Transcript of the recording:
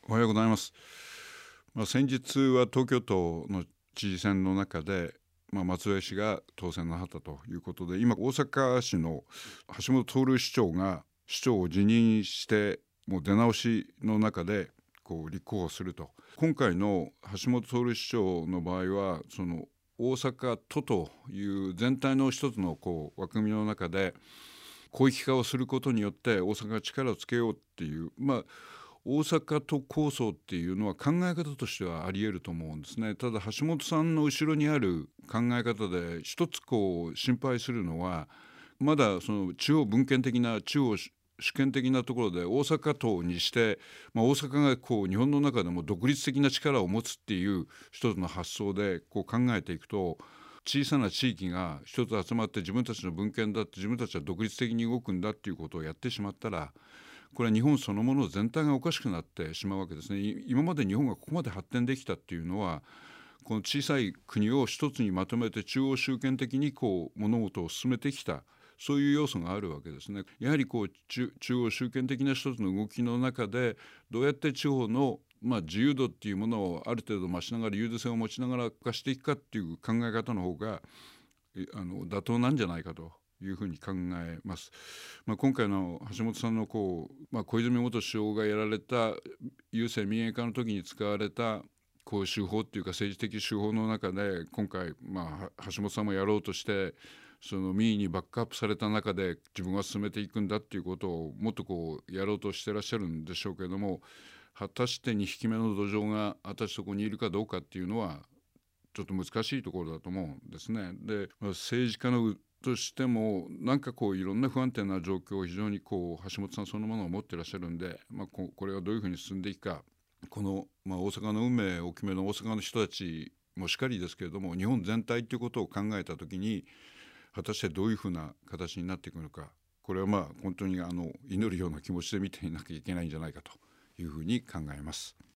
おはようございます。先日は東京都の知事選の中で、松江氏が当選なさったということで、今大阪市の橋本徹市長が市長を辞任してもう出直しの中で立候補すると。今回の橋本徹市長の場合はその大阪都という全体の一つの枠組みの中で広域化をすることによって大阪が力をつけようっていう、大阪都構想っていうのは考え方としてはあり得ると思うんですね。ただ橋本さんの後ろにある考え方で一つ心配するのは、まだその地方分権的な地方主権的なところで大阪都にして、大阪が日本の中でも独立的な力を持つっていう一つの発想で考えていくと、小さな地域が一つ集まって自分たちの分権だって自分たちは独立的に動くんだっていうことをやってしまったら、これは日本そのもの全体がおかしくなってしまうわけですね。今まで日本がここまで発展できたっていうのは、この小さい国を一つにまとめて中央集権的に物事を進めてきた、そういう要素があるわけですね。やはり中央集権的な一つの動きの中で、どうやって地方の自由度っていうものをある程度増しながら優位性を持ちながら化していくかっていう考え方の方が妥当なんじゃないかというふうに考えます。今回の橋本さんの小泉元首相がやられた郵政民営化の時に使われた手法っていうか政治的手法の中で、今回、橋本さんもやろうとしてその民意にバックアップされた中で自分は進めていくんだっていうことをもっとやろうとしてらっしゃるんでしょうけれども、果たして2匹目の土壌が果たしてそこにいるかどうかっていうのはちょっと難しいところだと思うんですね。で、政治家のとしてもいろんな不安定な状況を非常に橋本さんそのものを持ってらっしゃるんで、これがどういうふうに進んでいくか、この、大阪の運命を決める大阪の人たちもしかりですけれども、日本全体ということを考えたときに果たしてどういうふうな形になっていくのか、これは本当に祈るような気持ちで見ていなきゃいけないんじゃないかというふうに考えます。